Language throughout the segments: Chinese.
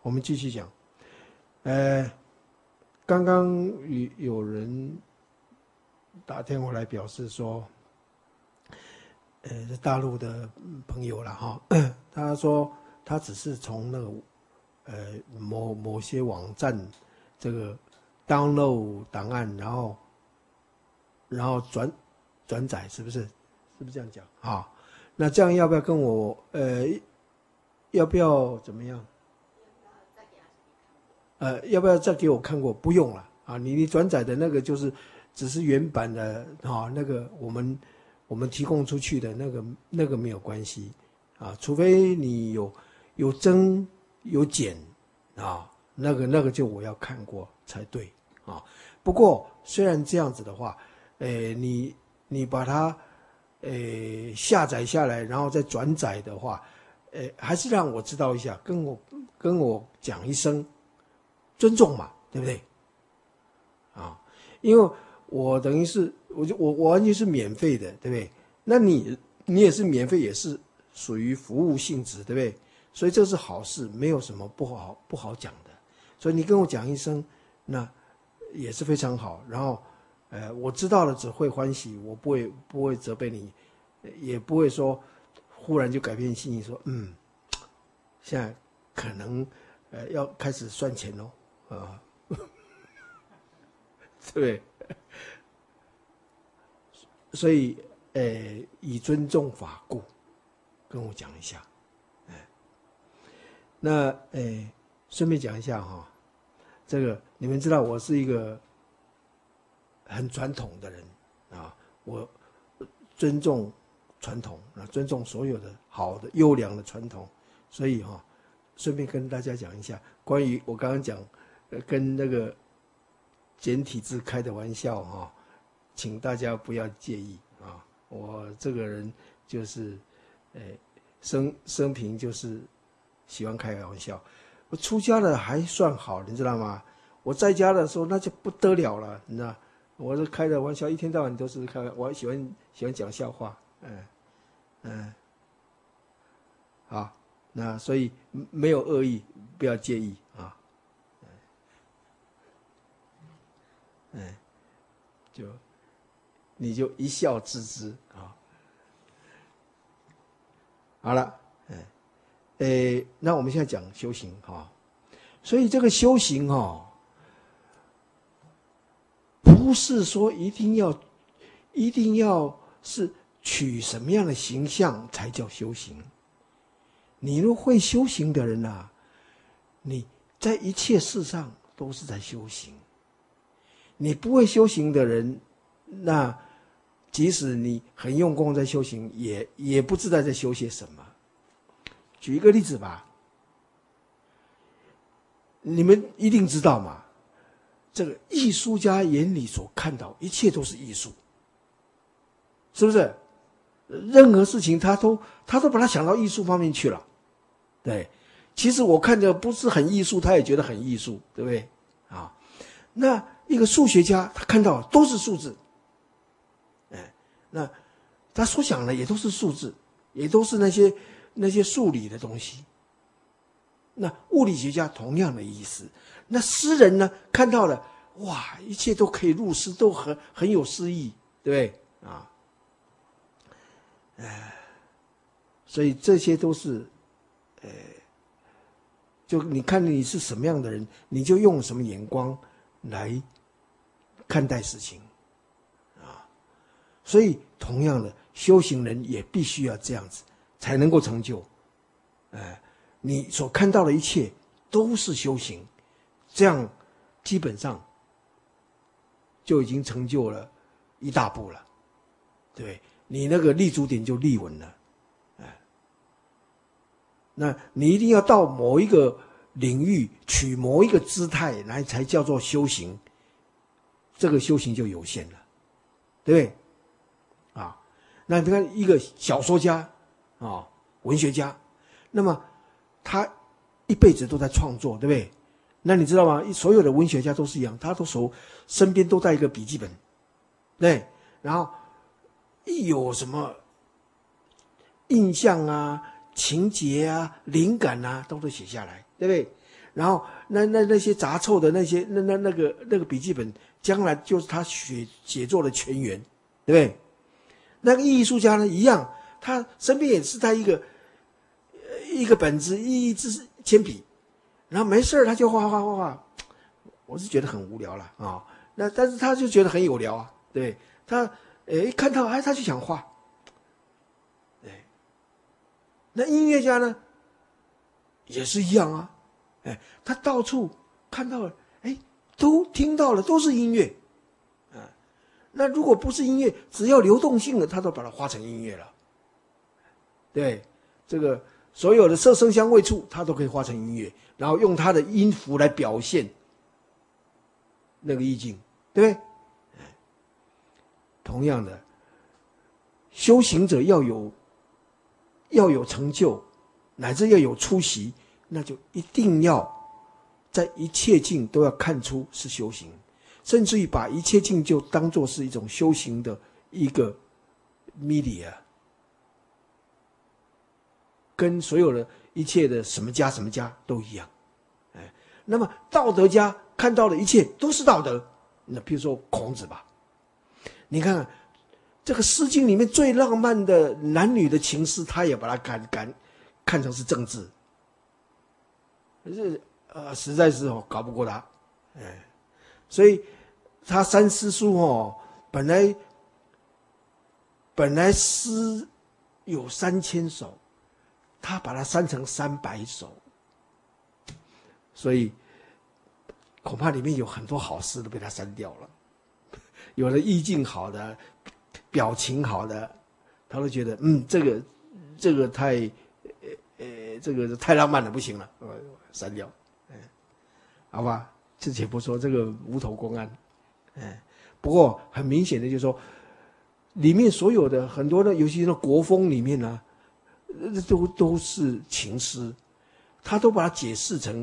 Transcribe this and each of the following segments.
我们继续讲。刚刚有人打电话来表示说，是大陆的朋友了哈，他说他只是从那个某些网站这个 download 档案，然后转载，是不是这样讲啊？那这样要不要跟我要不要怎么样？要不要再给我看过？不用了啊，你转载的那个只是原版的啊，那个我们提供出去的那个没有关系啊，除非你有增有减啊，那个就我要看过才对啊。不过虽然这样子的话，你把它下载下来，然后再转载的话，还是让我知道一下，跟我讲一声。尊重嘛，对不对？啊，因为我等于是我完全是免费的，对不对？那你也是免费，也是属于服务性质，对不对？所以这是好事，没有什么不好讲的。所以你跟我讲一声，那也是非常好。然后，我知道了只会欢喜，我不会责备你，也不会说忽然就改变心意说，现在可能要开始算钱喽。啊，对，所以以尊重法故，跟我讲一下，那顺便讲一下哈，这个你们知道我是一个很传统的人啊，我尊重传统啊，尊重所有的好的优良的传统，所以哈，顺便跟大家讲一下关于我刚刚讲。跟那个简体字开的玩笑哈，请大家不要介意啊。我这个人就是，生平就是喜欢开玩笑。我出家了还算好，你知道吗？我在家的时候那就不得了了，你知道？我是开的玩笑，一天到晚都是开。我喜欢讲笑话，好，那所以没有恶意，不要介意啊。你就一笑置之啊。好了，那我们现在讲修行哈，所以这个修行哈，不是说一定要是取什么样的形象才叫修行。你若会修行的人啊，你在一切事上都是在修行。你不会修行的人，那即使你很用功在修行，也不知道在修些什么。举一个例子吧，你们一定知道嘛，这个艺术家眼里所看到一切都是艺术，是不是？任何事情他都把它想到艺术方面去了，对。其实我看着不是很艺术，他也觉得很艺术，对不对？啊，那一个数学家他看到都是数字，那他所想的也都是数字，也都是那些数理的东西。那物理学家同样的意思。那诗人呢，看到了，哇，一切都可以入诗，都很有诗意，对不对啊？所以这些都是，就你看你是什么样的人，你就用什么眼光来看待事情啊。所以同样的，修行人也必须要这样子，才能够成就。你所看到的一切都是修行，这样基本上就已经成就了一大步了，对不对？你那个立足点就立稳了。那你一定要到某一个领域，取某一个姿态来，才叫做修行。这个修行就有限了，对不对？啊，那你看一个小说家啊，文学家，那么他一辈子都在创作，对不对？那你知道吗？所有的文学家都是一样，他都身边都带一个笔记本，对，然后一有什么印象啊、情节啊、灵感啊，都写下来，对不对？ 然后那些杂臭的那些那个笔记本，将来就是他写作的泉源，对不对？那个艺术家呢一样，他身边也是他一个本子，一支铅笔，然后没事他就画，我是觉得很无聊了啊。那但是他就觉得很有聊啊，对他一看到他就想画，对。那音乐家呢也是一样啊，他到处看到了，都听到了，都是音乐，那如果不是音乐，只要流动性的，他都把它画成音乐了。对，这个所有的色声香味触，他都可以画成音乐，然后用他的音符来表现那个意境，对不对？同样的，修行者要有成就，乃至要有出息，那就一定要在一切境都要看出是修行，甚至于把一切境就当作是一种修行的一个 media， 跟所有的一切的什么家都一样。那么道德家看到的一切都是道德，那比如说孔子吧，你看看这个《诗经》里面最浪漫的男女的情诗，他也把它看成是政治，可是实在是搞不过他，所以他三诗书本来诗有3000首，他把它删成300首，所以恐怕里面有很多好诗都被他删掉了，有的意境好的，表情好的，他都觉得这个太这个太浪漫了，不行了，删掉，好吧，这且不说这个无头公案，不过很明显的就是说，里面所有的很多的，尤其是国风里面呢，都是情诗，他都把它解释成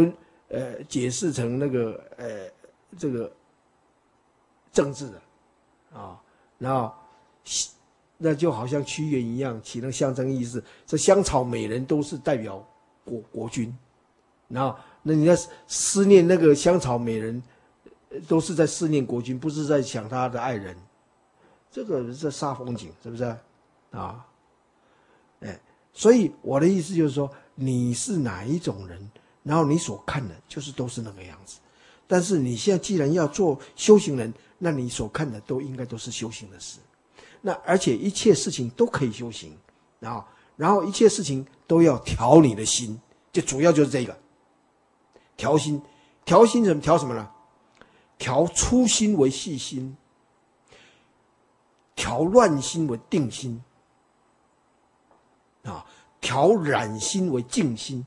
那个这个政治的然后那就好像屈原一样，起了象征意思。这香草美人都是代表国君，然后那你在思念那个香草美人，都是在思念国君，不是在想他的爱人。这个是煞风景，是不是啊？所以我的意思就是说，你是哪一种人，然后你所看的就是都是那个样子。但是你现在既然要做修行人，那你所看的都应该都是修行的事。那而且一切事情都可以修行，然后一切事情都要调你的心，就主要就是这个调心。调心调什么呢？调粗心为细心，调乱心为定心，调染心为静心，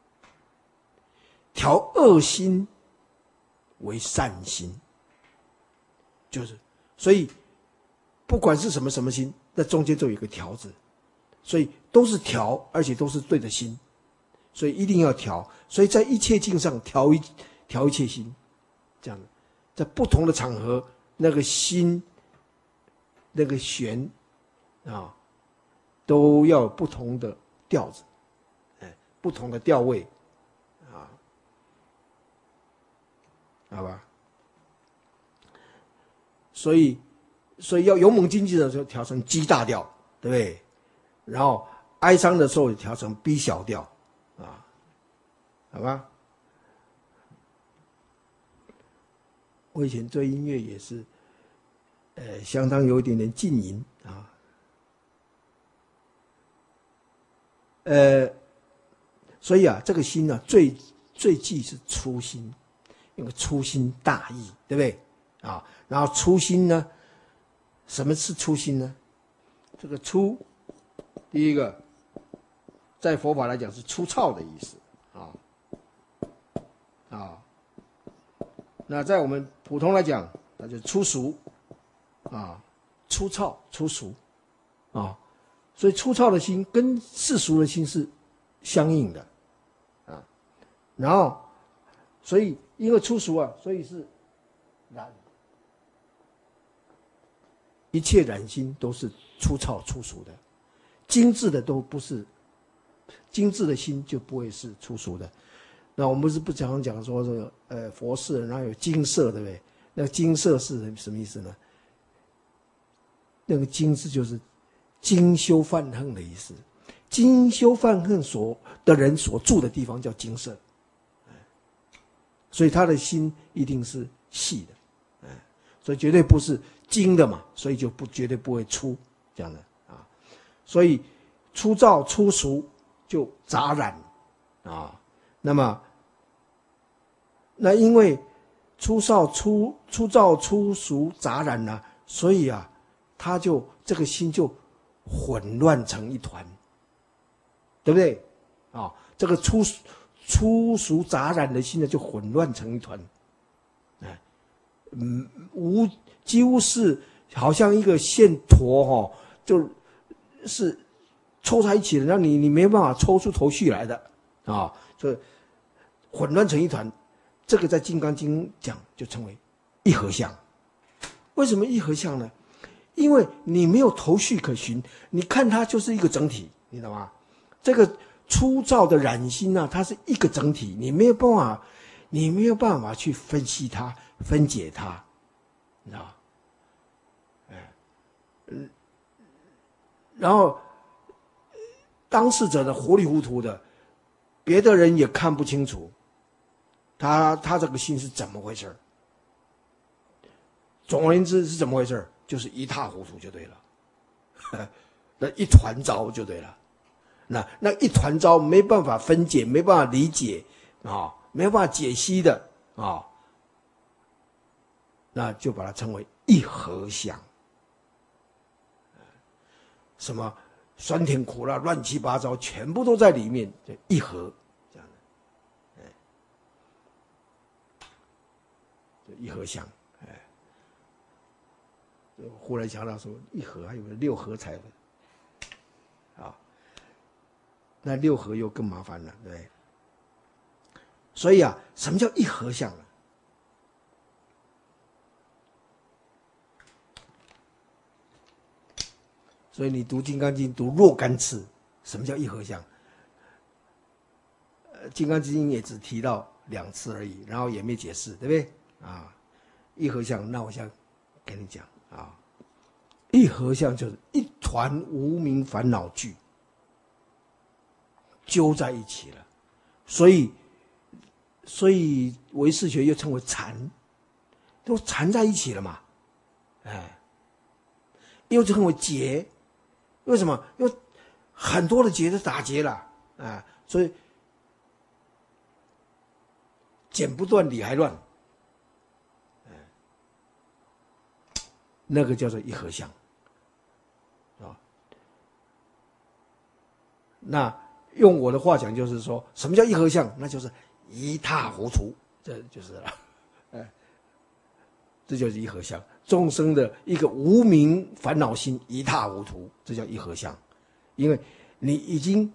调恶心为善心，就是所以不管是什么心，那中间都有一个调字，所以都是调，而且都是对的心，所以一定要调。所以在一切境上调一切心，这样的，在不同的场合，那个心，那个弦都要有不同的调子，不同的调位，好吧？所以要勇猛精进的时候调成 G 大调，对不对？然后哀伤的时候调成 B 小调，好吧？我以前做音乐也是，相当有一点点浸淫所以这个心呢，最忌是粗心，因为粗心大意，对不对？然后粗心呢，什么是粗心呢？这个粗，第一个，在佛法来讲是粗糙的意思那在我们普通来讲，那就是粗俗粗糙粗俗所以粗糙的心跟世俗的心是相应的然后所以因为粗俗所以是染，一切染心都是粗糙粗俗的，精致的都不是，精致的心就不会是粗俗的。 那我们不常讲说这个佛事，然后有精舍，对不对？那个精舍是什么意思呢？那个精字就是精修犯恨的意思。精修犯恨的人所住的地方叫精舍，所以他的心一定是细的，所以绝对不是精的嘛，所以就绝对不会粗这样的啊。所以粗糙粗俗就杂染啊。那因为粗糙粗俗杂染呢，所以啊，他就这个心就混乱成一团，对不对？啊，这个粗俗杂染的心呢，就混乱成一团，几乎是好像一个线坨就是抽在一起的，让你没办法抽出头绪来的啊，所以混乱成一团。这个在《金刚经》讲就称为一合相。为什么一合相呢？因为你没有头绪可循，你看它就是一个整体，你知道吗？这个粗糙的染心啊，它是一个整体，你没有办法去分析它、分解它，你知道吗？然后当事者的糊里糊涂的，别的人也看不清楚，他这个心是怎么回事？总而言之是怎么回事？就是一塌糊涂就对了，那一团糟就对了。那一团糟没办法分解，没办法理解啊，没办法解析的啊，那就把它称为一合相。什么酸甜苦辣乱七八糟，全部都在里面，就一合这样的，就一合相。忽然想到说，一合还有个六合彩的，啊，那六合又更麻烦了，对不对？所以啊，什么叫一合相呢？所以你读《金刚经》读若干次，什么叫一合相？《金刚经》也只提到2次而已，然后也没解释，对不对？啊，一合相，那我想跟你讲啊，一合相就是一团无明烦恼聚揪在一起了，所以唯识学又称为缠，都缠在一起了嘛，又称为结。为什么？因为很多的结都打结了，所以剪不断理还乱，那个叫做一合相，那用我的话讲，就是说什么叫一合相？那就是一塌糊涂，这就是了，这就是一合相。众生的一个无明烦恼心一塌糊涂，这叫一合相。因为你已经，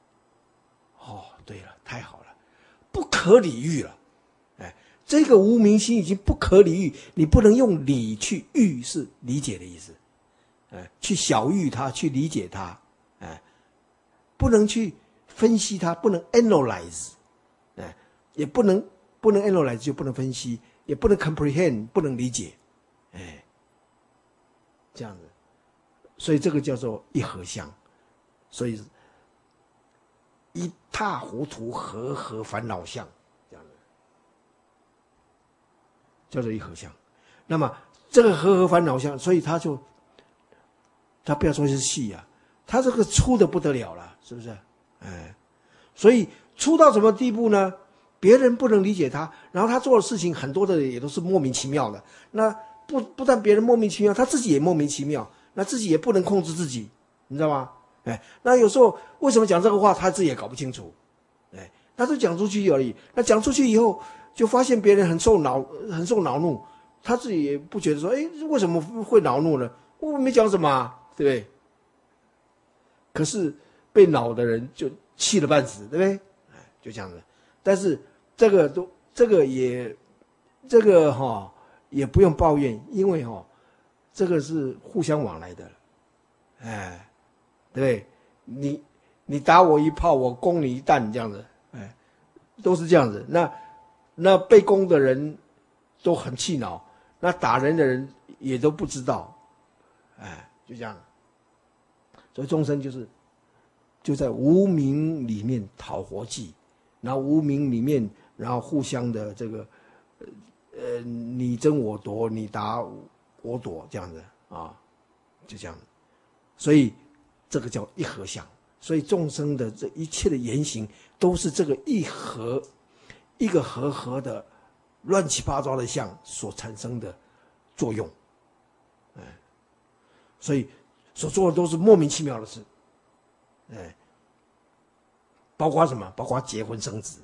对了，太好了，不可理喻了，这个无明心已经不可理喻，你不能用理去喻，是理解的意思，去小喻它，去理解它，不能去分析它，不能 analyze，也不能 analyze 就不能分析，也不能 comprehend 不能理解，这样子，所以这个叫做一合相，所以一塌糊涂合烦恼相，这样子叫做一合相。那么这个合烦恼相，所以他不要说是细啊，他这个粗的不得了了，是不是？所以粗到什么地步呢？别人不能理解他，然后他做的事情很多的也都是莫名其妙的。那不但别人莫名其妙，他自己也莫名其妙，那自己也不能控制自己，你知道吗？那有时候为什么讲这个话，他自己也搞不清楚，他就讲出去而已。那讲出去以后，就发现别人很受恼怒，他自己也不觉得说，为什么会恼怒呢？我没讲什么啊，对不对？可是被恼的人就气得半死，对不对？就这样子。但是这个也不用抱怨，因为这个是互相往来的，对不对？你打我一炮，我攻你一弹，这样子， 都是这样子。那被攻的人都很气恼，那打人的人也都不知道，就这样。所以众生就在无明里面讨活计，然后无明里面，然后互相的这个你争我夺，你打我躲，这样子啊，就这样。所以这个叫一合相。所以众生的这一切的言行都是这个一个合的乱七八糟的相所产生的作用，所以所做的都是莫名其妙的事，包括什么？包括结婚生子，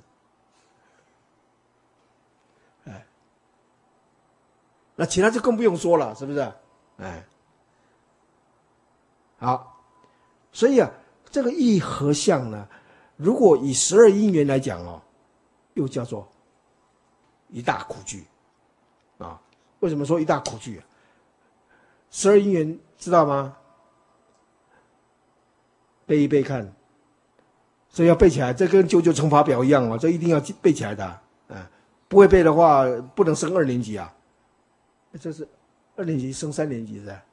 那其他就更不用说了，是不是？好，所以这个一合相呢，如果以12因缘来讲又叫做一大苦具啊。为什么说一大苦具？12因缘知道吗？背一背看，所以要背起来，这跟九九乘法表一样这一定要背起来的不会背的话不能升2年级啊。这是2年级升3年级是吧？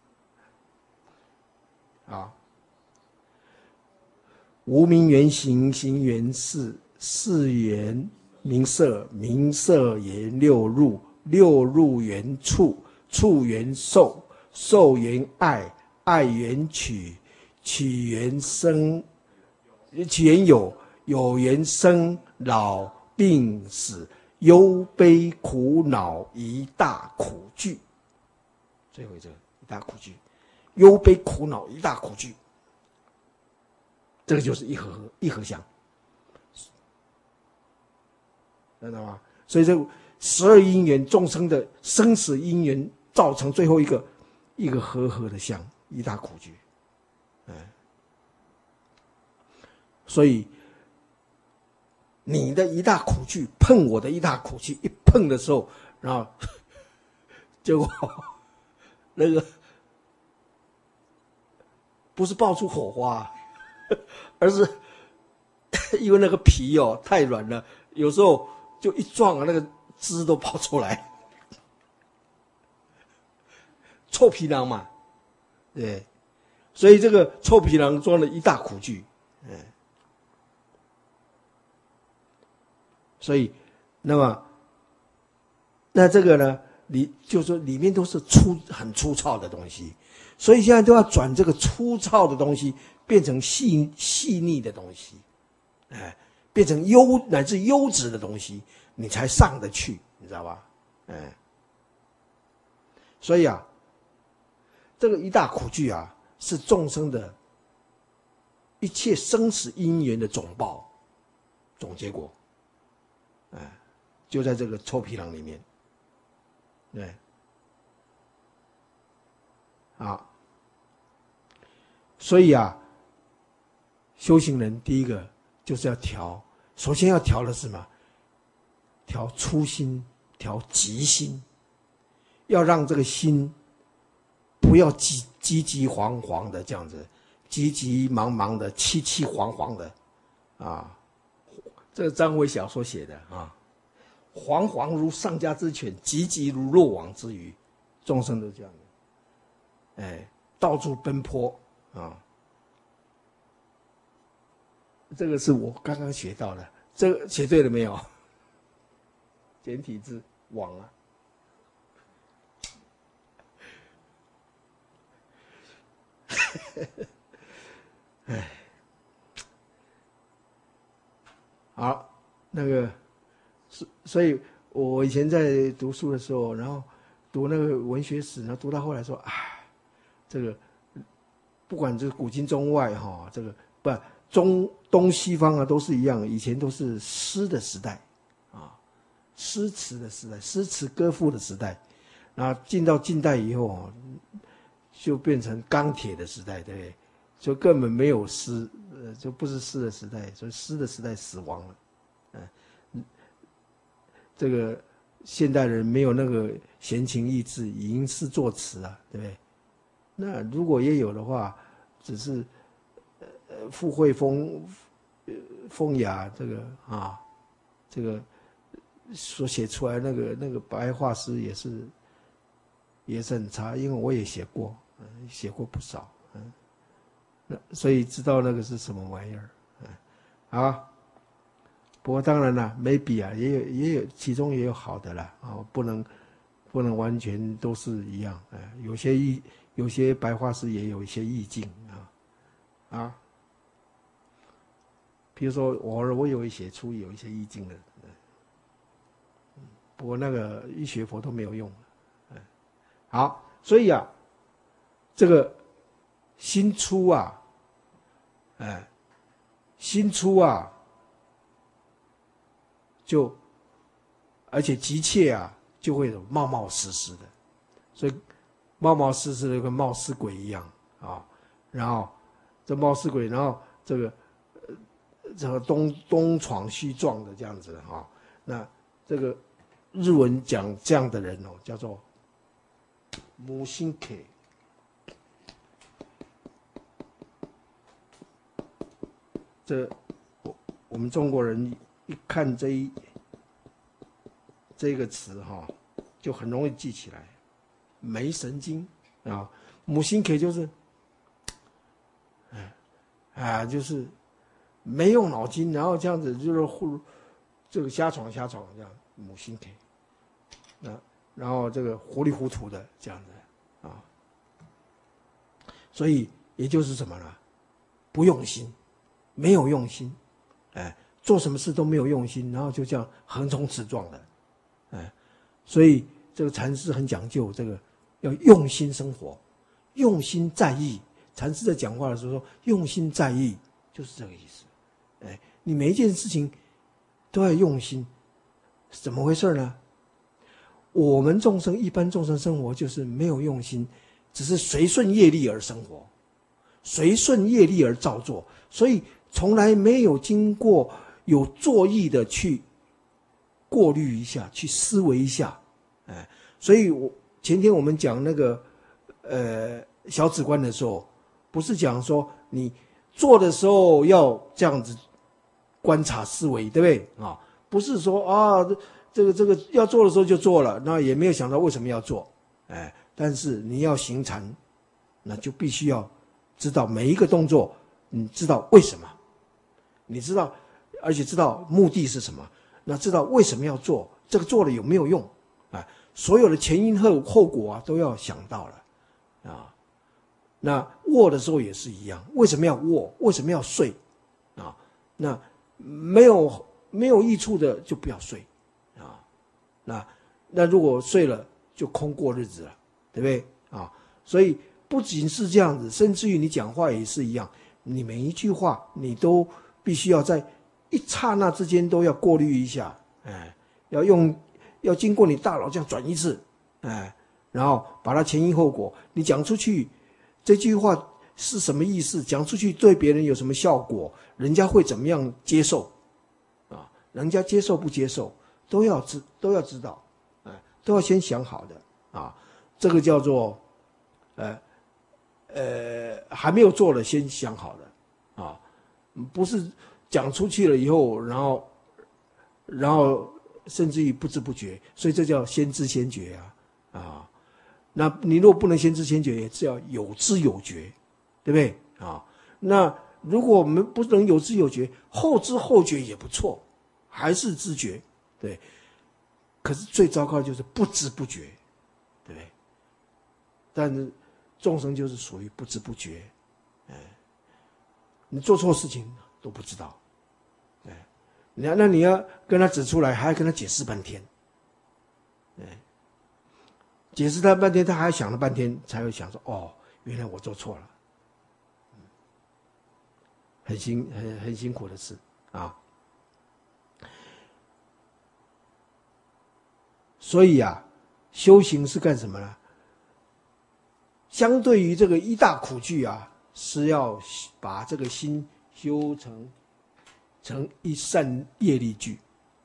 无明缘行，行缘事，事缘名色，名色缘六入，六入缘触，触缘受，受缘爱，爱缘取，取缘生，取缘有，有缘生老病死，忧悲苦恼一大苦具。最后这个一大苦具，忧悲苦恼一大苦具。这个就是一合相，知道吗？所以这12因缘众生的生死因缘，造成最后一个合的相，一大苦具。所以你的一大苦具碰我的一大苦具，一碰的时候，然后结果那个不是爆出火花，而是因为那个皮太软了，有时候就一撞那个汁都跑出来，臭皮囊嘛，对，所以这个臭皮囊装了一大苦具，所以那这个呢，就是说里面都是很粗糙的东西，所以现在都要转这个粗糙的东西变成细腻的东西，变成乃至优质的东西，你才上得去，你知道吧？所以这个一大苦具是众生的一切生死因缘的总报、总结果，就在这个臭皮囊里面，对，所以修行人第一个就是要调，首先要调的是什么？调初心，调急心，要让这个心不要急惶惶的这样子，急急忙忙的，凄凄惶惶的这个张伟小说写的惶惶如丧家之犬，急急如落网之鱼，众生都这样的，到处奔波这个是我刚刚学到的，这个写对了没有？简体字网好，那个所以我以前在读书的时候，然后读那个文学史，然后读到后来说这个不管这个古今中外这个东西方都是一样，以前都是诗的时代诗词的时代，诗词歌赋的时代，然后进到近代以后就变成钢铁的时代，对不对？就根本没有诗，就不是诗的时代，所以诗的时代死亡了。这个现代人没有那个闲情逸致吟诗作词对不对？那如果也有的话，只是富贵风雅这个这个所写出来那个白话诗也是很差，因为我也写过，写过不少，那所以知道那个是什么玩意儿，啊。不过当然了 ，maybe 啊，也有其中也有好的啦，不能完全都是一样，有些白话诗也有一些意境啊，比如说偶尔我也会写出有一些意境的，不过那个一学佛都没有用，好，所以啊，这个心出啊，心出啊。就而且急切啊，就会有冒冒失失的，所以冒冒失失的跟冒失鬼一样啊。然后这冒失鬼，然后这个东闯西撞的这样子啊。那这个日文讲这样的人叫做母心 K。这我们中国人。一看这个词就很容易记起来，没神经啊，母心 K 就是，就是没用脑筋，然后这样子就是这个瞎闯这样，母心 K，然后这个糊里糊涂的这样子啊，所以也就是什么呢？不用心，没有用心，做什么事都没有用心，然后就这样横冲直撞的，所以这个禅师很讲究这个要用心生活，用心在意。禅师在讲话的时候说用心在意，就是这个意思。你每一件事情都要用心，怎么回事呢？我们一般众生生活就是没有用心，只是随顺业力而生活，随顺业力而造作，所以从来没有经过有作意的去过滤一下，去思维一下，所以前天我们讲那个小止观的时候，不是讲说你做的时候要这样子观察思维，对不对啊？不是说啊这个要做的时候就做了，那也没有想到为什么要做，但是你要行禅，那就必须要知道每一个动作，你知道为什么，你知道。而且知道目的是什么，那知道为什么要做，这个做了有没有用，所有的前因后果啊都要想到了，啊，那卧的时候也是一样，为什么要卧，为什么要睡，啊，那没有益处的就不要睡，啊，那如果睡了就空过日子了，对不对啊？所以不仅是这样子，甚至于你讲话也是一样，你每一句话你都必须要在一刹那之间都要过滤一下，要经过你大脑这样转一次，然后把它前因后果，你讲出去这句话是什么意思，讲出去对别人有什么效果，人家会怎么样接受，人家接受不接受都要知道，都要先想好的，这个叫做还没有做了先想好的，不是讲出去了以后，然后甚至于不知不觉，所以这叫先知先觉啊，那你如果不能先知先觉，也是要有知有觉，对不对啊？那如果我们不能有知有觉，后知后觉也不错，还是知觉，对。可是最糟糕的就是不知不觉，对不对？但是众生就是属于不知不觉，你做错事情都不知道，那你要跟他指出来，还要跟他解释半天，解释他半天，他还想了半天，才会想说：哦，原来我做错了，很辛苦的事啊。所以修行是干什么呢？相对于这个一大苦具是要把这个心修成一善业力具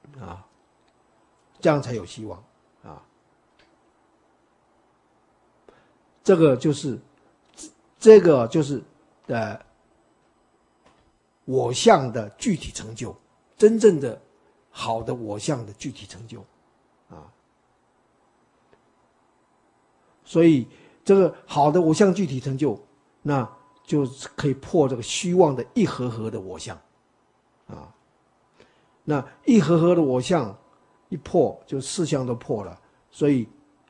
这样才有希望这个就是我相的具体成就，真正的好的我相的具体成就啊。所以这个好的我相具体成就，那就可以破这个虚妄的一合合的我相啊。那一合合的我相一破，就四相都破了。所以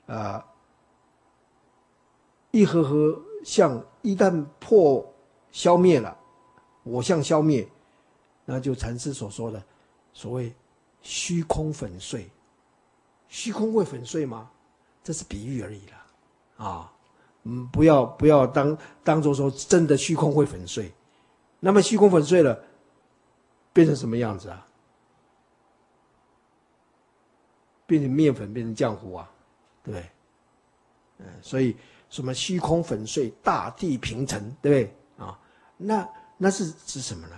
一合合相一旦消灭了，我相消灭，那就禅师所说的所谓虚空粉碎。虚空会粉碎吗？这是比喻而已啦，啊，不要当作说真的虚空会粉碎。那么虚空粉碎了，变成什么样子啊？变成面粉，变成浆糊啊，对不对？所以什么虚空粉碎，大地平成，对不对啊？那是指什么呢？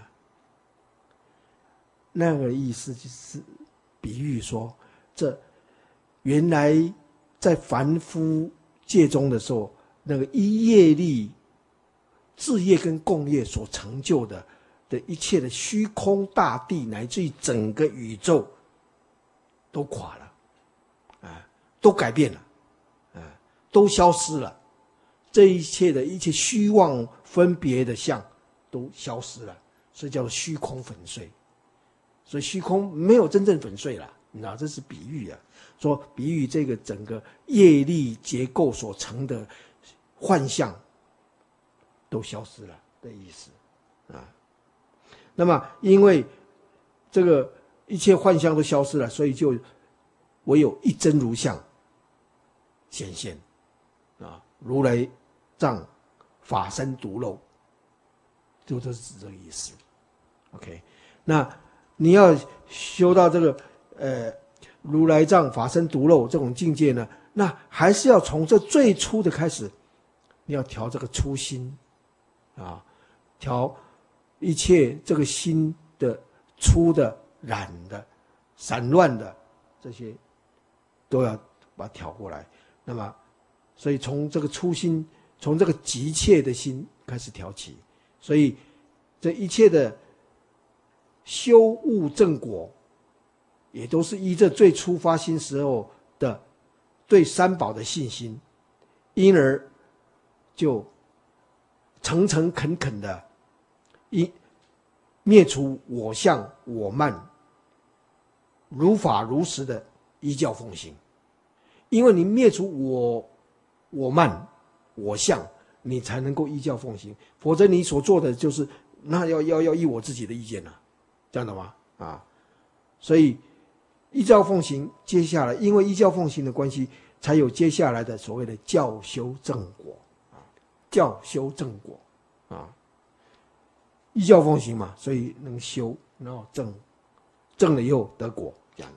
那个意思就是比喻说，这原来在凡夫界中的时候，那个依业力、自业跟共业所成就的一切的虚空大地，乃至于整个宇宙，都垮了，都改变了，都消失了。这一切虚妄分别的相都消失了，所以叫做虚空粉碎。所以虚空没有真正粉碎了，你知道，这是比喻啊，说比喻这个整个业力结构所成的幻象都消失了的意思啊。那么因为这个一切幻象都消失了，所以就唯有一真如相显现啊，如来藏法身独漏，就是指这个意思。OK， 那你要修到这个如来藏法身独漏这种境界呢，那还是要从这最初的开始，你要调这个初心啊，调一切这个心的粗的、染的、散乱的这些，都要把它调过来。那么，所以从这个初心，从这个急切的心开始调起，所以这一切的修悟正果，也都是依这最初发心时候的对三宝的信心，因而就诚诚恳恳的灭除我相我慢，如法如实的依教奉行。因为你灭除我慢我相，你才能够依教奉行，否则你所做的就是那要依我自己的意见啊，这样的吗？啊，所以依教奉行，接下来因为依教奉行的关系，才有接下来的所谓的教修正果啊，教修正果啊，依教奉行嘛，所以能修，然后正了以后得果，这样。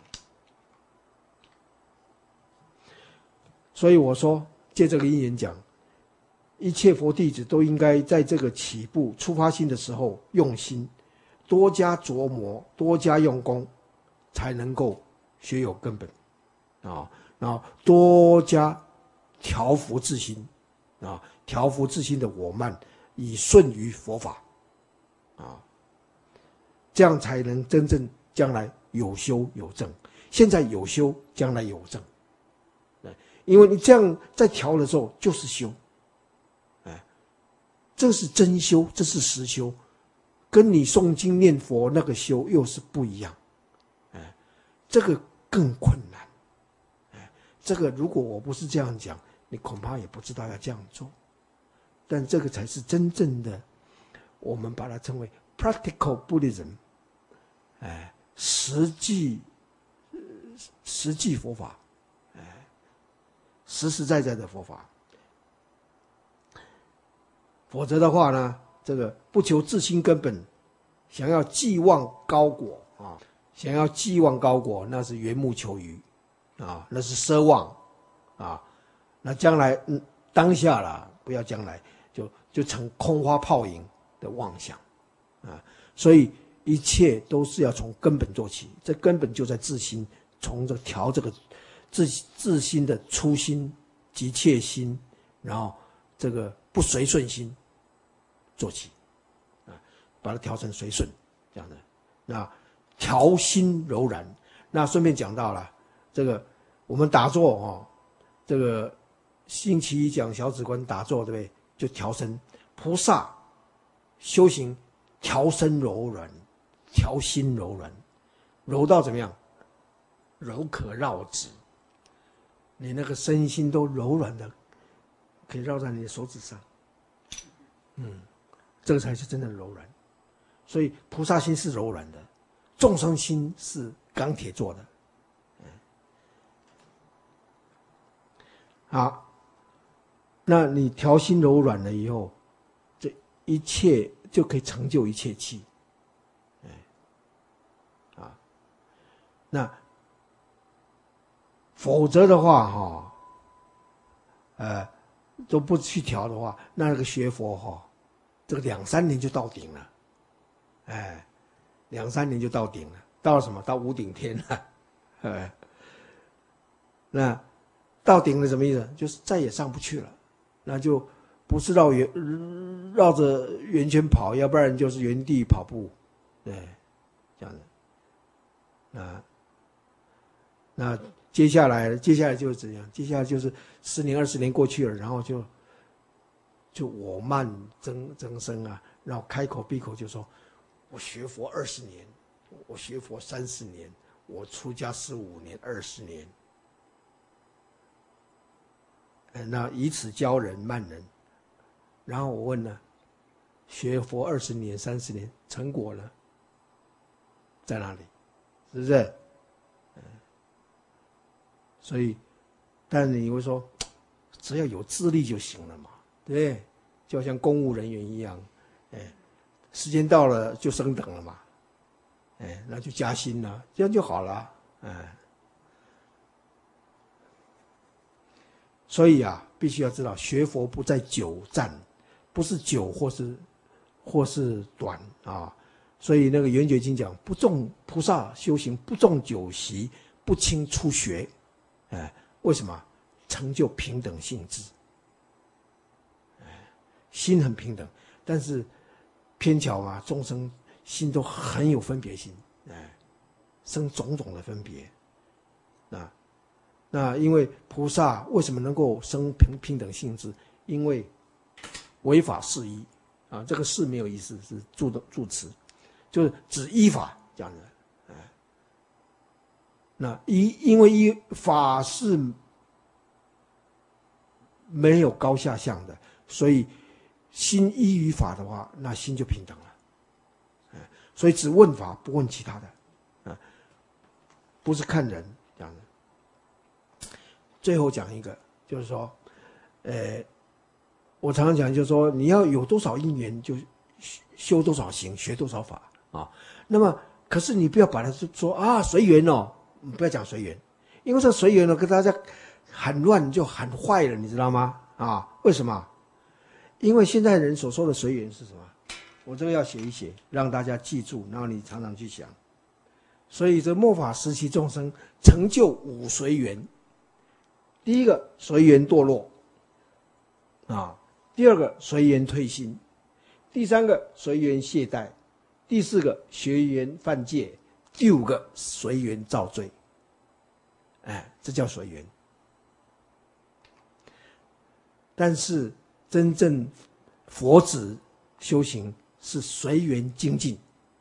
所以我说，借这个因缘讲，一切佛弟子都应该在这个起步出发心的时候用心，多加琢磨，多加用功，才能够学有根本啊。然后多加调伏自心啊，调伏自心的我慢，以顺于佛法啊，这样才能真正将来有修有正。现在有修，将来有正。因为你这样在调的时候就是修，这是真修，这是实修，跟你诵经念佛那个修又是不一样，这个更困难，这个如果我不是这样讲，你恐怕也不知道要这样做，但这个才是真正的，我们把它称为 practical Buddhism， 实际佛法。实实在在的佛法，否则的话呢，这个不求自心根本，想要寄望高果啊，想要寄望高果，那是缘木求鱼啊，那是奢望啊，那将来当下啦，不要将来就成空花泡影的妄想啊，所以一切都是要从根本做起，这根本就在自心，从这调这个自心的初心、急切心，然后这个不随顺心做起，把它调成随顺这样的。那调心柔软。那顺便讲到了这个，我们打坐这个星期一讲小止观打坐，对不对？就调身。菩萨修行调身柔软，调心柔软，柔到怎么样？柔可绕指，你那个身心都柔软的，可以绕在你的手指上。这个才是真的柔软。所以菩萨心是柔软的，众生心是钢铁做的。好，那你调心柔软了以后，这一切就可以成就一切气。那否则的话都不去调的话，那个学佛这个2-3年就到顶了，2-3年就到顶了，到了什么？到无顶天了，那到顶了什么意思？就是再也上不去了，那就不是绕着圆圈跑，要不然就是原地跑步，对，这样的。那接下来就是怎样？接下来就是10年20年过去了，然后就我慢增生啊，然后开口闭口就说，我学佛20年，我学佛30年，我出家15年20年，那以此教人慢人。然后我问了，学佛20年30年，成果呢？在哪里？是不是？所以，但是你会说，只要有智力就行了嘛，对不对？就好像公务人员一样，时间到了就升等了嘛，那就加薪了，这样就好了，所以必须要知道，学佛不在久战，不是久或是短啊。所以那个圆觉经讲，不重菩萨修行不重久习，不轻初学。为什么？成就平等性质。心很平等，但是偏巧众生心都很有分别心，生种种的分别。那因为菩萨为什么能够生平等性质？因为违法事依这个事没有意思，是助词，就是指依法这样的。那因为依法是没有高下相的，所以心依于法的话，那心就平等了。所以只问法不问其他的，不是看人这样的。最后讲一个，就是说，我常常讲，就是说你要有多少因缘，就修多少行，学多少法啊。那么，可是你不要把它说随缘哦。不要讲随缘，因为这随缘跟大家喊乱就喊坏了，你知道吗？为什么？因为现在人所说的随缘是什么？我这个要写一写，让大家记住，然后你常常去想。所以这末法时期众生成就5随缘。第一个随缘堕落，第二个随缘退心，第三个随缘懈怠，第四个随缘犯戒，第5个随缘造罪。这叫随缘。但是真正佛子修行是随缘精进，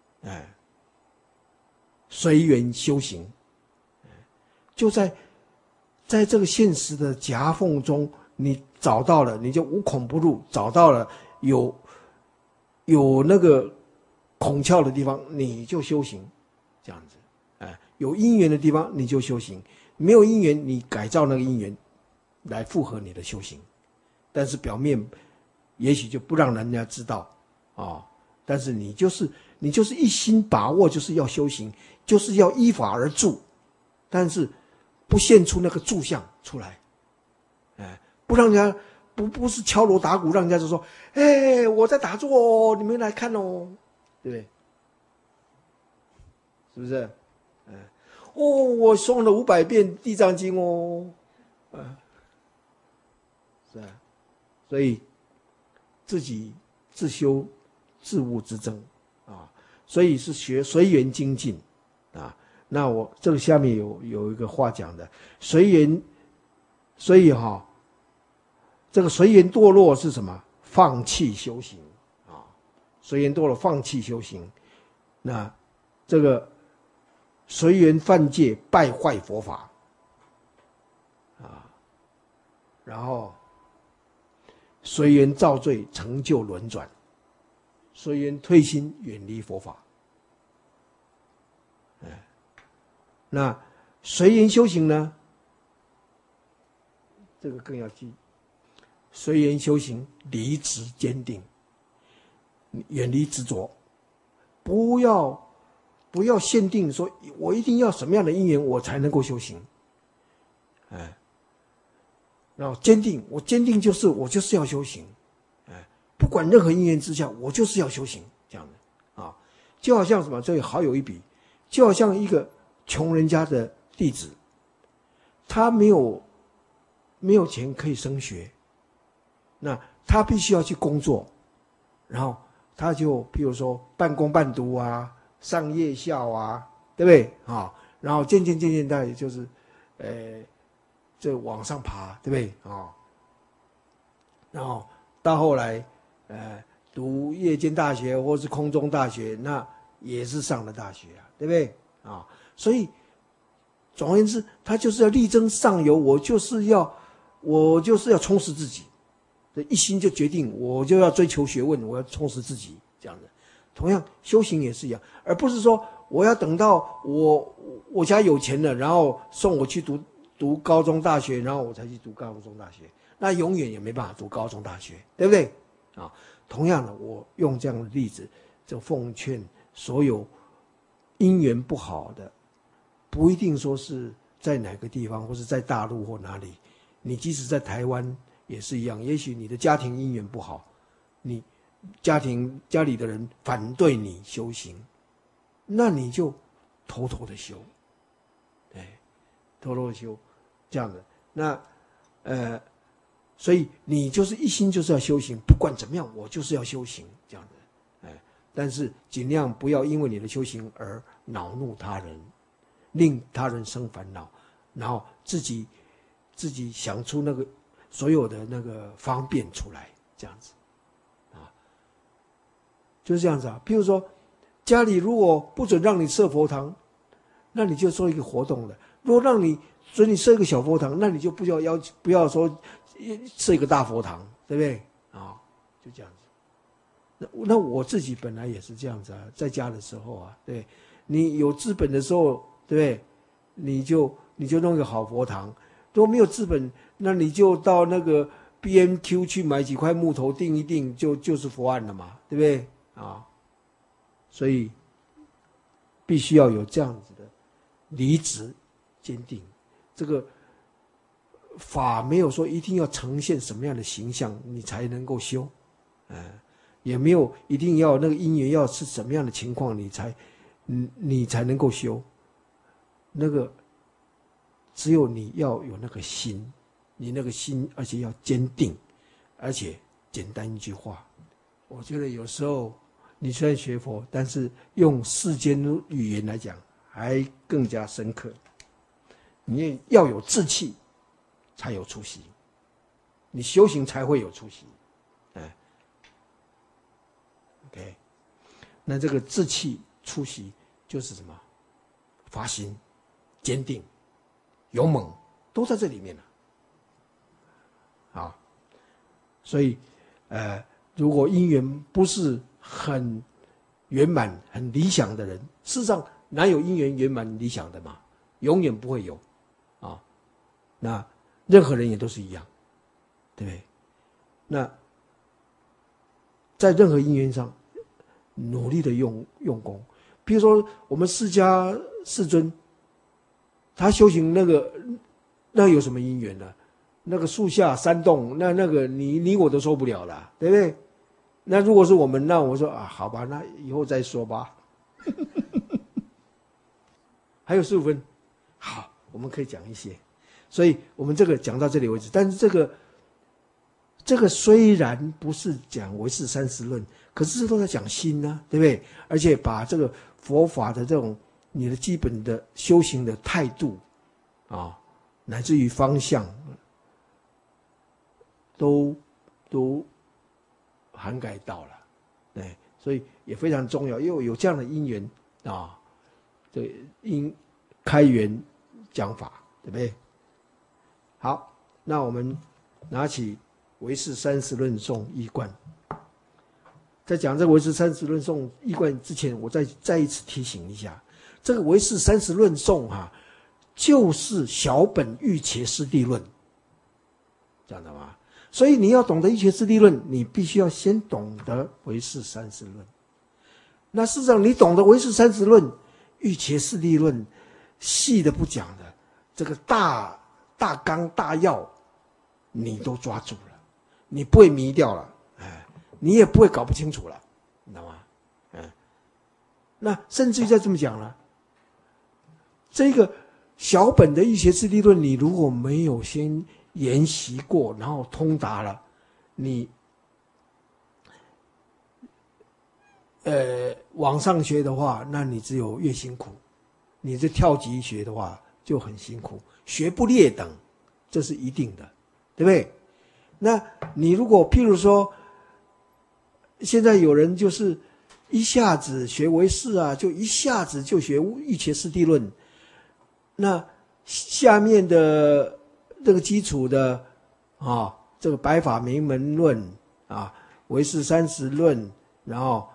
随缘修行，就在这个现实的夹缝中，你找到了，你就无孔不入；找到了有那个孔窍的地方，你就修行，这样子。有因缘的地方，你就修行。没有因缘，你改造那个因缘来符合你的修行，但是表面也许就不让人家知道但是你就是一心把握，就是要修行，就是要依法而住，但是不现出那个住相出来，不让人家不是敲锣打鼓，让人家就说我在打坐哦，你们来看哦，对不对？是不是？我诵了500遍地藏经哦，是啊，所以自己自修自悟之争所以是学随缘精进啊。那我这个下面有一个话讲的，随缘，所以这个随缘堕落是什么？放弃修行啊，随缘堕落，放弃修行。那这个随缘犯戒，败坏佛法啊，然后随缘造罪，成就轮转，随缘退心，远离佛法。那随缘修行呢？这个更要记。随缘修行，离执坚定，远离执着，不要限定说我一定要什么样的因缘我才能够修行，然后坚定，我坚定就是我就是要修行，不管任何因缘之下，我就是要修行，这样的啊，就好像什么，这里好有一比，就好像一个穷人家的弟子，他没有钱可以升学。那他必须要去工作，然后他就譬如说半工半读啊，上夜校啊，对不对啊？然后渐渐他也就是，这往上爬，对不对啊？然后到后来，读夜间大学或是空中大学，那也是上了大学啊，对不对啊？所以总而言之，他就是要力争上游，我就是要充实自己。一心就决定我就要追求学问，我要充实自己，这样的。同样修行也是一样，而不是说我要等到我家有钱了，然后送我去读高中大学，然后我才去读高中大学，那永远也没办法读高中大学，对不对啊？同样的，我用这样的例子，就奉劝所有因缘不好的，不一定说是在哪个地方，或是在大陆或哪里，你即使在台湾也是一样，也许你的家庭因缘不好，你家里的人反对你修行，那你就偷偷的修，偷偷的修，这样的。那所以你就是一心就是要修行，不管怎么样，我就是要修行，这样的。但是尽量不要因为你的修行而恼怒他人，令他人生烦恼，然后自己想出那个所有的那个方便出来，这样子，就是这样子啊。譬如说，家里如果不准让你设佛堂，那你就做一个活动了；如果准你设一个小佛堂，那你就不要说设一个大佛堂，对不对啊？就这样子。那我自己本来也是这样子啊，在家的时候啊，对，你有资本的时候，对不对？你就弄一个好佛堂。如果没有资本，那你就到那个 BMQ 去买几块木头钉一钉，就是佛案了嘛，对不对啊？所以必须要有这样子的离执坚定。这个法没有说一定要呈现什么样的形象你才能够修，也没有一定要那个因缘要是什么样的情况你才能够修。那个只有你要有那个心，你那个心而且要坚定，而且简单一句话，我觉得有时候你虽然学佛，但是用世间语言来讲还更加深刻。你要有志气才有出息，你修行才会有出息。OK， 那这个志气出息就是什么？发心、坚定、勇猛，都在这里面了。啊，所以如果因缘不是很圆满、很理想的人，事实上哪有因缘圆满理想的嘛？永远不会有啊。那任何人也都是一样，对不对？那在任何因缘上努力的用功。比如说我们释迦世尊，他修行那有什么因缘呢？那个树下山洞，那个你我都受不了了，对不对？那如果是我们，那我说好吧，那以后再说吧。还有15分，好，我们可以讲一些。所以我们这个讲到这里为止。但是这个虽然不是讲唯识30论，可是都在讲心啊，对不对？而且把这个佛法的这种你的基本的修行的态度啊，乃至于方向，都涵盖到了，对，所以也非常重要，因为有这样的因缘啊，对，因开源讲法，对不对？好，那我们拿起唯识三十论颂一贯。在讲这个唯识三十论颂一贯之前，我再一次提醒一下，这个唯识三十论颂就是小本欲切师地论，这样的吗？所以你要懂得欲切师地论，你必须要先懂得唯识三十论。那事实上，你懂得唯识三十论、欲切师地论，细的不讲的，这个大纲大要，你都抓住了，你不会迷掉了。你也不会搞不清楚了，你知道吗？那甚至于再这么讲了，这个小本的欲切师地论，你如果没有先研习过，然后通达了，你往上学的话，那你只有越辛苦；你这跳级学的话就很辛苦，学不劣等，这是一定的，对不对？那你如果譬如说，现在有人就是一下子学唯识啊，就一下子就学欲切师地论，那下面的这个基础的这个百法明门论啊，唯识三十论，然后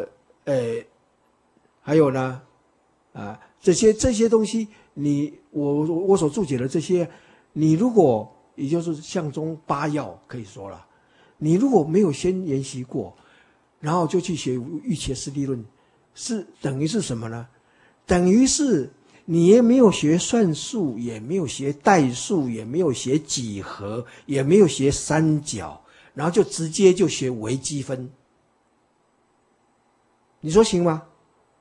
还有呢这些东西，我所注解的这些，你如果也就是相中八要可以说了，你如果没有先研习过，然后就去学欲切师地论，是等于是什么呢？等于是你也没有学算术，也没有学代数，也没有学几何，也没有学三角，然后就直接就学微积分，你说行吗？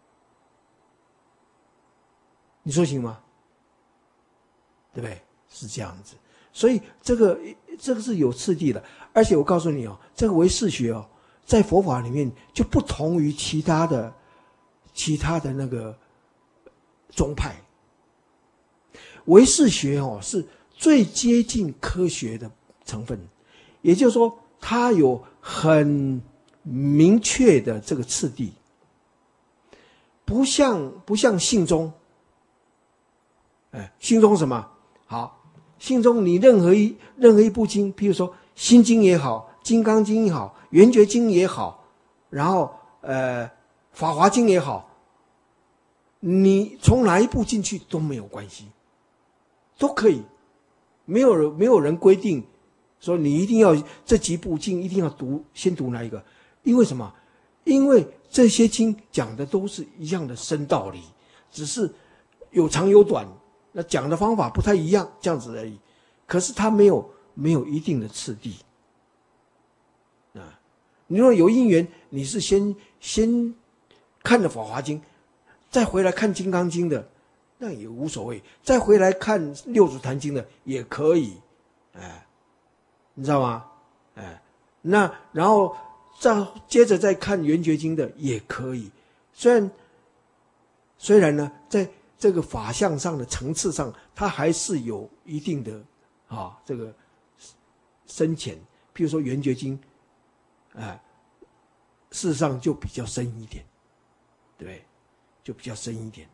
你说行吗？对不对？是这样子。所以这个是有次第的，而且我告诉你这个唯识学在佛法里面就不同于其他的那个宗派。唯识学是最接近科学的成分，也就是说它有很明确的这个次第，不像信宗。信宗什么？好，信宗你任何一部经，譬如说心经也好，金刚经也好，圆觉经也好，然后法华经也好，你从哪一部进去都没有关系，都可以，没有人规定说你一定要这几部经一定要先读哪一个，因为什么？因为这些经讲的都是一样的深道理，只是有长有短，那讲的方法不太一样，这样子而已。可是它没有一定的次第你如果有因缘，你是先看了法华经，再回来看金刚经的，那也无所谓，再回来看六祖坛经的也可以，你知道吗？那然后接着再看圆觉经的也可以。虽然呢，在这个法相上的层次上，它还是有一定的这个深浅。譬如说圆觉经，事实上就比较深一点，对不对？就比较深一点。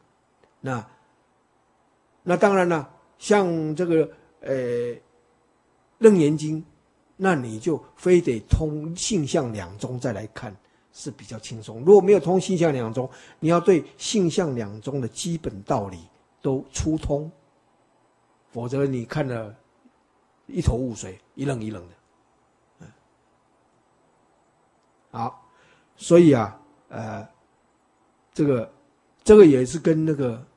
那当然了，像这个楞严经，那你就非得通性相两宗再来看，是比较轻松。如果没有通性相两宗，你要对性相两宗的基本道理都粗通，否则你看了一头雾水，一愣一愣的。好，所以这个也是跟那个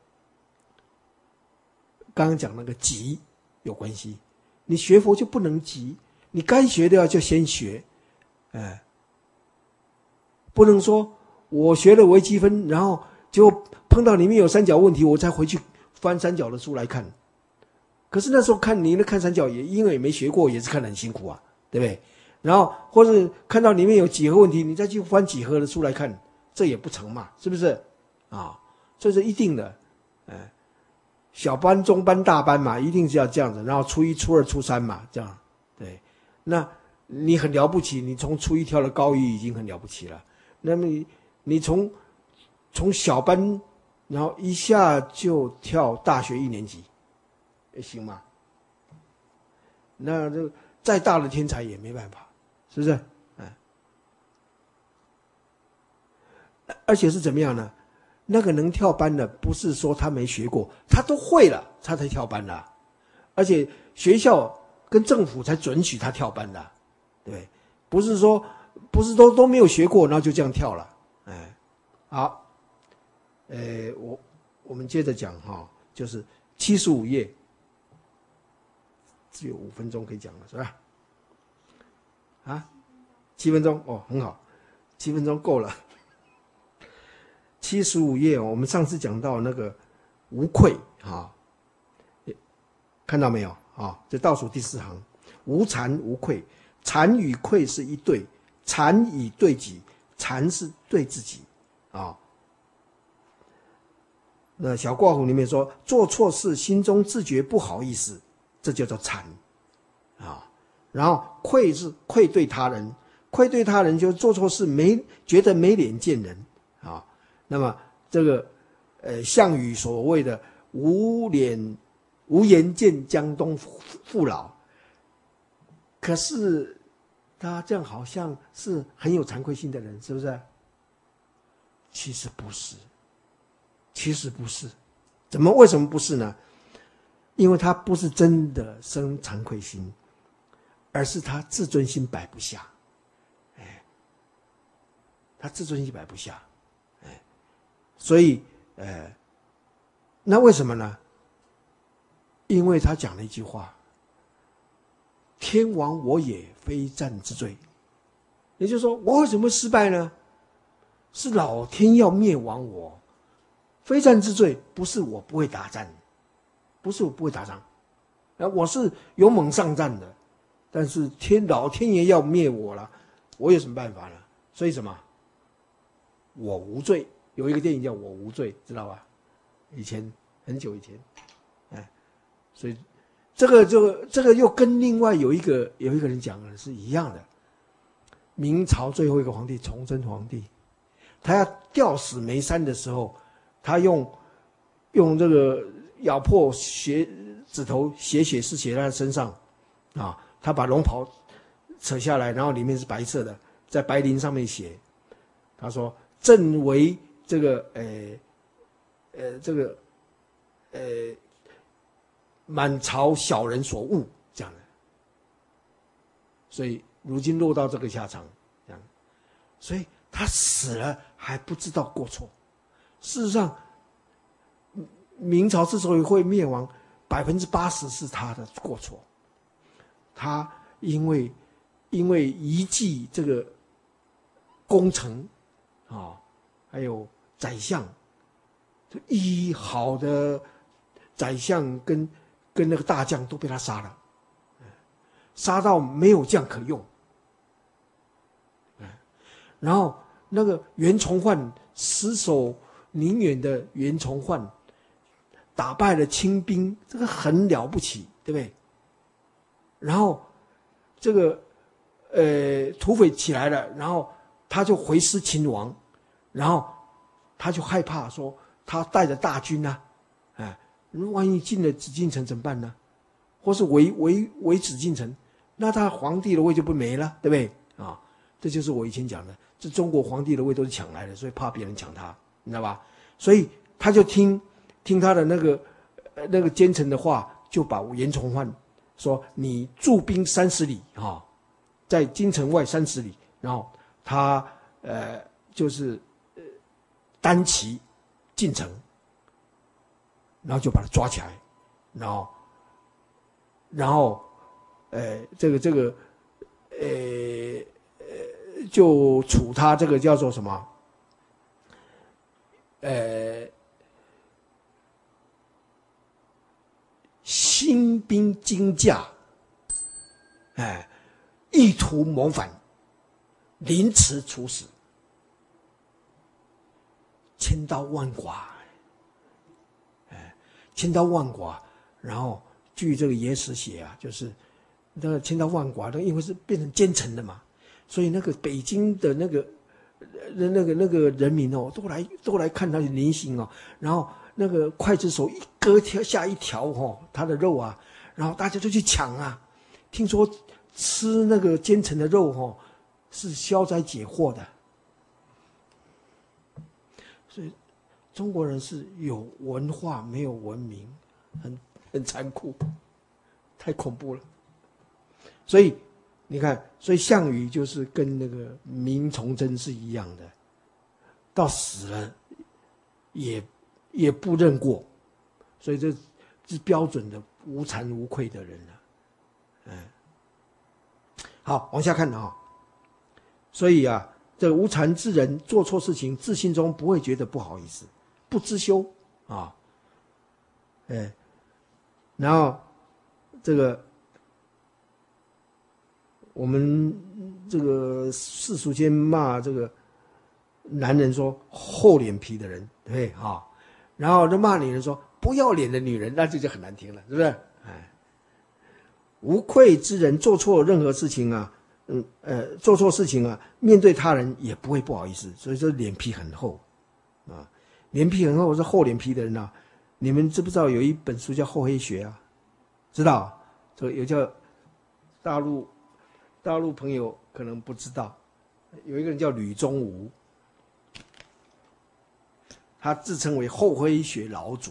刚刚讲那个急有关系。你学佛就不能急，你该学的就先学，不能说我学了微积分，然后就碰到里面有三角问题，我才回去翻三角的书来看。可是那时候看三角也因为没学过，也是看得很辛苦啊，对不对？然后或者看到里面有几何问题，你再去翻几何的书来看，这也不成嘛，是不是这是一定的，小班、中班、大班嘛，一定是要这样子，然后初一、初二、初三嘛，这样，对。那你很了不起，你从初一跳了高一已经很了不起了。那么你从小班，然后一下就跳大学1年级，行吗？那这再大的天才也没办法，是不是？而且是怎么样呢？那个能跳班的，不是说他没学过，他都会了，他才跳班的。而且学校跟政府才准许他跳班的，对，不是说都没有学过，然后就这样跳了，好，我们接着讲哈，就是75页，只有5分钟可以讲了，是吧？啊，7分钟哦，很好，7分钟够了。75页，我们上次讲到那个无愧啊，看到没有啊？这倒数第4行，无惭无愧，惭与愧是一对，惭以对己，惭是对自己啊。那小挂弧里面说，做错事心中自觉不好意思，这就叫惭啊。然后愧是愧对他人，愧对他人就做错事觉得没脸见人啊。那么这个项羽所谓的无颜见江东父老，可是他这样好像是很有惭愧心的人，是不是？其实不是，为什么不是呢？因为他不是真的生惭愧心，而是他自尊心摆不下，他自尊心摆不下，所以那为什么呢？因为他讲了一句话，天亡我也非战之罪，也就是说我为什么会失败呢？是老天要灭亡我，非战之罪，不是我不会打仗，我是勇猛上战的，但是老天爷要灭我了，我有什么办法呢？所以什么？我无罪。有一个电影叫《我无罪》，知道吧？以前很久以前，所以这个又跟另外有一个人讲的是一样的。明朝最后一个皇帝崇祯皇帝，他要吊死梅山的时候，他用这个咬破指头血是写在他身上啊，他把龙袍扯下来，然后里面是白色的，在白绫上面写，他说朕为这个满朝小人所误，这样的，所以如今落到这个下场，这样，所以他死了还不知道过错。事实上，明朝之所以会灭亡，80%是他的过错。他因为遗弃这个功臣啊，还有宰相，好的宰相跟那个大将都被他杀了，杀到没有将可用。然后那个袁崇焕死守宁远的袁崇焕，打败了清兵，这个很了不起，对不对？然后这个土匪起来了，然后他就回师秦王，然后他就害怕说他带着大军啊，万一进了紫禁城怎么办呢？或是围紫禁城，那他皇帝的位就不没了，对不对啊？这就是我以前讲的，这中国皇帝的位都是抢来的，所以怕别人抢他，你知道吧？所以他就听他的那个奸臣的话，就把袁崇焕说你驻兵30里啊，在京城外30里，然后他就是单骑进城，然后就把他抓起来，然后就处他这个叫做什么新兵精驾，意图谋反，凌迟处死，千刀万剐， 千刀万剐，然后据这个野史写啊，就是那个千刀万剐，因为是变成奸臣的嘛，所以那个北京的那个人民哦，都来看他的临行哦，然后那个刽子手一割下一条哦，他的肉啊，然后大家就去抢啊，听说吃那个奸臣的肉哦，是消灾解惑的。所以中国人是有文化没有文明，很残酷，太恐怖了。所以你看，所以项羽就是跟那个明崇祯是一样的，到死了也不认过，所以这是标准的无惭无愧的人了。好，往下看啊。所以啊，这个无惭之人做错事情，自心中不会觉得不好意思，不知羞啊。然后这个我们这个世俗间骂这个男人说厚脸皮的人，对啊，然后就骂女人说不要脸的女人，那这就很难听了，是不是？无愧之人做错任何事情啊，做错事情啊，面对他人也不会不好意思，所以说脸皮很厚啊，脸皮很厚是厚脸皮的人啊。你们知不知道有一本书叫《厚黑学》啊？知道？这个有叫大陆朋友可能不知道，有一个人叫吕宗吾，他自称为厚黑学老祖，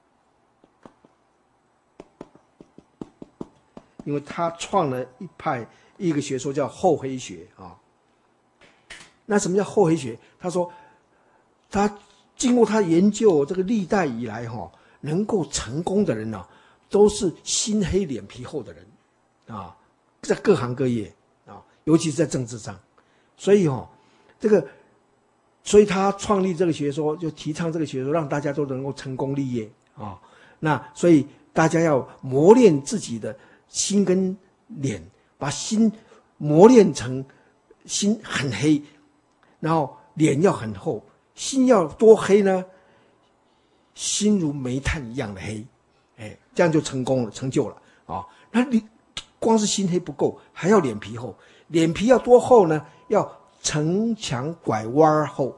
因为他创了一个学说叫厚黑学啊。那什么叫厚黑学？他说，他经过他研究这个历代以来能够成功的人都是心黑脸皮厚的人啊，在各行各业啊，尤其是在政治上。所以所以他创立这个学说，就提倡这个学说，让大家都能够成功立业啊。那所以大家要磨练自己的心跟脸，把心磨练成心很黑，然后脸要很厚。心要多黑呢？心如煤炭一样的黑，这样就成功了，成就了啊！那你光是心黑不够，还要脸皮厚。脸皮要多厚呢？要城墙拐弯厚。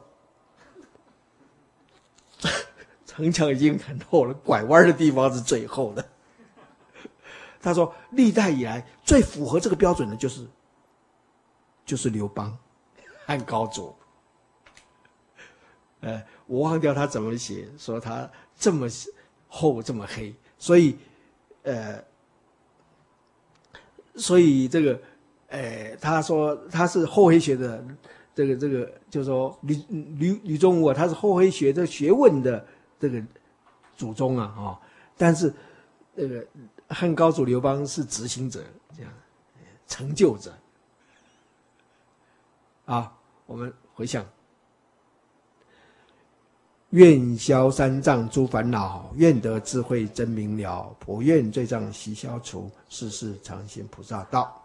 城墙已经很厚了，拐弯的地方是最厚的。他说，历代以来最符合这个标准的就是刘邦汉高祖。我忘掉他怎么写，说他这么厚这么黑，所以这个他说他是厚黑学的这个就是说吕宗吾他是厚黑学这学问的这个祖宗啊但是这个汉高祖刘邦是执行者，这样成就者啊。我们回想。愿消三障诸烦恼，愿得智慧真明了。普愿罪障悉消除，世世常行菩萨道。